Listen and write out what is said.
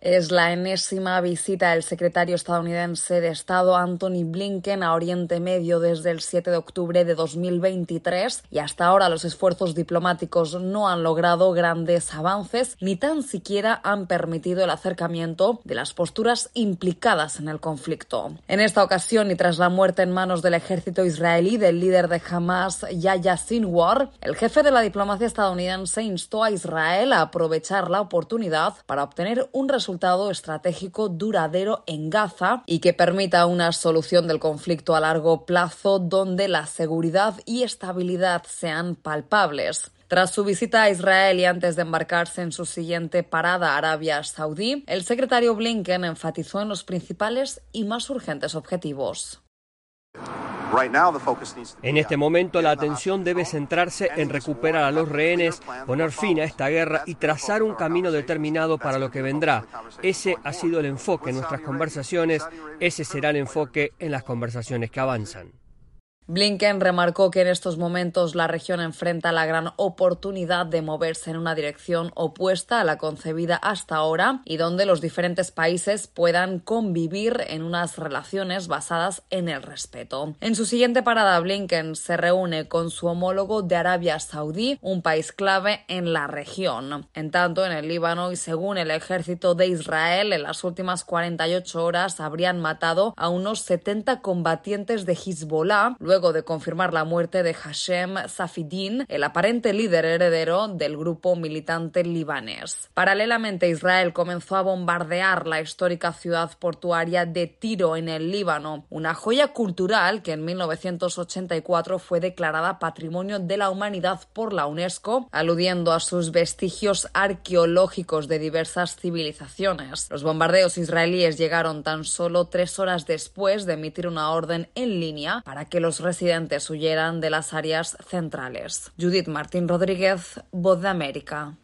Es la enésima visita del secretario estadounidense de Estado Antony Blinken a Oriente Medio desde el 7 de octubre de 2023 y hasta ahora los esfuerzos diplomáticos no han logrado grandes avances ni tan siquiera han permitido el acercamiento de las posturas implicadas en el conflicto. En esta ocasión y tras la muerte en manos del ejército israelí del líder de Hamas, Yahya Sinwar, el jefe de la diplomacia estadounidense instó a Israel a aprovechar la oportunidad para obtener un resultado estratégico duradero en Gaza y que permita una solución del conflicto a largo plazo donde la seguridad y estabilidad sean palpables. Tras su visita a Israel y antes de embarcarse en su siguiente parada, Arabia Saudí, el secretario Blinken enfatizó en los principales y más urgentes objetivos. En este momento la atención debe centrarse en recuperar a los rehenes, poner fin a esta guerra y trazar un camino determinado para lo que vendrá. Ese ha sido el enfoque en nuestras conversaciones, ese será el enfoque en las conversaciones que avanzan. Blinken remarcó que en estos momentos la región enfrenta la gran oportunidad de moverse en una dirección opuesta a la concebida hasta ahora y donde los diferentes países puedan convivir en unas relaciones basadas en el respeto. En su siguiente parada, Blinken se reúne con su homólogo de Arabia Saudí, un país clave en la región. En tanto, en el Líbano y según el ejército de Israel, en las últimas 48 horas habrían matado a unos 70 combatientes de Hezbollah, luego de confirmar la muerte de Hashem Safieddine, el aparente líder heredero del grupo militante libanés. Paralelamente, Israel comenzó a bombardear la histórica ciudad portuaria de Tiro en el Líbano, una joya cultural que en 1984 fue declarada Patrimonio de la Humanidad por la UNESCO, aludiendo a sus vestigios arqueológicos de diversas civilizaciones. Los bombardeos israelíes llegaron tan solo 3 horas después de emitir una orden en línea para que los residentes huyeran de las áreas centrales. Judith Martín Rodríguez, Voz de América.